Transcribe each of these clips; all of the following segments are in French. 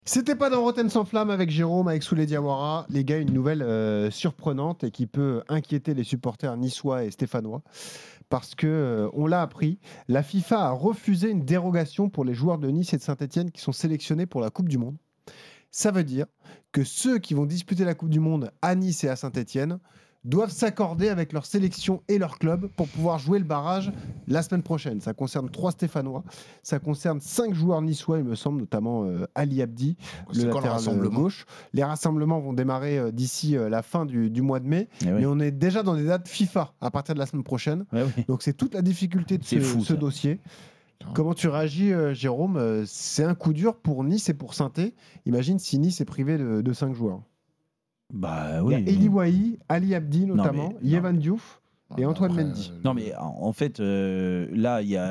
C'était pas dans Rotten sans flamme avec Jérôme, avec Souley Diawara. Les gars, une nouvelle surprenante et qui peut inquiéter les supporters niçois et stéphanois. Parce que, on l'a appris, la FIFA a refusé une dérogation pour les joueurs de Nice et de Saint-Etienne qui sont sélectionnés pour la Coupe du Monde. Ça veut dire que ceux qui vont disputer la Coupe du Monde à Nice et à Saint-Etienne doivent s'accorder avec leur sélection et leur club pour pouvoir jouer le barrage la semaine prochaine. Ça concerne 3 Stéphanois, ça concerne 5 joueurs niçois, il me semble, notamment Ali Abdi, le latéral gauche. Les rassemblements vont démarrer d'ici la fin du mois de mai, mais on est déjà dans des dates FIFA à partir de la semaine prochaine. Donc c'est toute la difficulté de ce dossier. Comment tu réagis, Jérôme? C'est un coup dur pour Nice et pour Saint-Étienne. Imagine si Nice est privé de 5 joueurs. Bah oui. Il y a Eli Wahi, Ali Abdi notamment, Yehvan Diouf et Antoine Mendy. Non mais en fait, là il y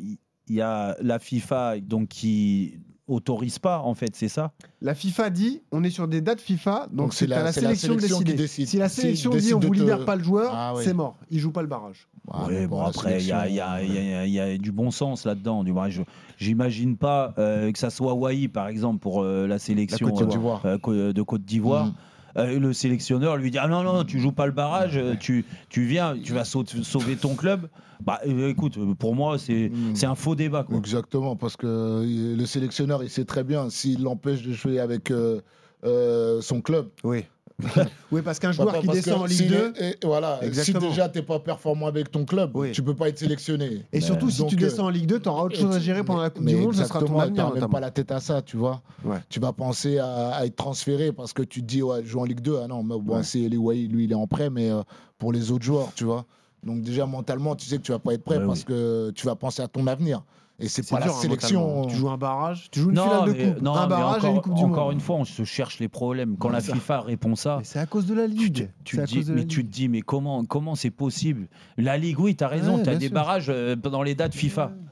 a la FIFA donc qui autorise pas en fait, c'est ça. La FIFA dit on est sur des dates FIFA, donc c'est la sélection qui décide. Si la sélection dit on vous libère pas le joueur, c'est mort, il joue pas le barrage. Ouais, bon après il y a du bon sens là-dedans. J'imagine pas que ça soit Wahi par exemple pour la sélection de Côte d'Ivoire. Le sélectionneur lui dit ah non tu joues pas le barrage, tu viens, tu vas sauver ton club. Bah écoute, pour moi c'est un faux débat quoi. Exactement, parce que le sélectionneur il sait très bien s'il l'empêche de jouer avec son club. Oui. Oui, parce qu'un joueur qui descend en Ligue 2, si déjà t'es pas performant avec ton club, tu peux pas être sélectionné. Et surtout si tu descends en Ligue 2, tu auras autre chose à gérer pendant la Coupe du Monde, ça sera ton avenir. Tu n'as même pas la tête à ça, tu vois. Tu vas penser à être transféré parce que tu te dis je joue en Ligue 2. Ah non, c'est lui il est en prêt, mais pour les autres joueurs, tu vois. Donc déjà mentalement, tu sais que tu vas pas être prêt parce que tu vas penser à ton avenir. Et c'est pas la sélection. Tu joues un barrage, tu joues une finale de coupe, un barrage et une coupe du monde. Encore une fois, on se cherche les problèmes. Quand la FIFA répond ça, mais c'est à cause de la Ligue. Tu te dis, mais comment c'est possible? La Ligue, oui, tu as raison, tu as des barrages dans les dates FIFA.